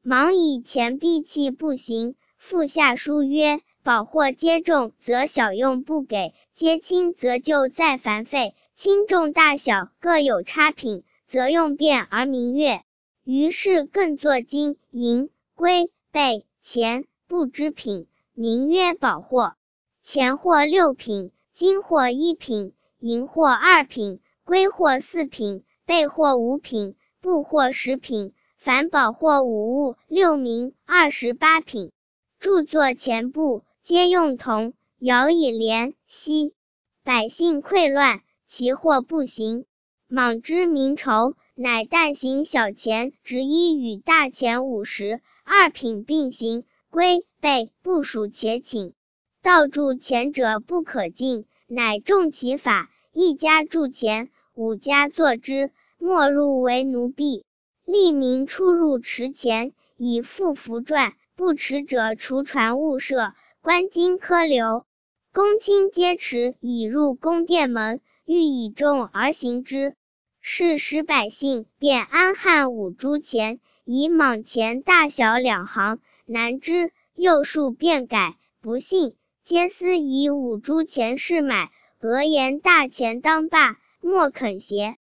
忙以前币器不行，复下书曰：宝货皆重，则小用不给；皆轻，则就再繁费。轻重大小各有差品，则用便而明阅。于是更作金银龟贝钱布之品，名曰宝货。钱货6品，金货1品，银货2品，龟货4品，贝货5品，布货10品。凡宝货5物6名28品。著作钱布，皆用铜，摇以连息。百姓溃乱，其货不行。莽之民仇，乃但行小钱执1与大钱50，2品并行，龟贝不属且请。盗铸钱者不可禁，乃重其法，一家铸钱，5家作之，没入为奴婢。吏民出入持钱，以付符传，不持者除传物舍，官金科留。公卿皆持，以入宫殿门，欲以重而行之。是使百姓便安汉5铢钱，以莽钱大小2行，难知，又数便改，不信，皆私以5铢钱试买，讹言大钱当罢，莫肯携。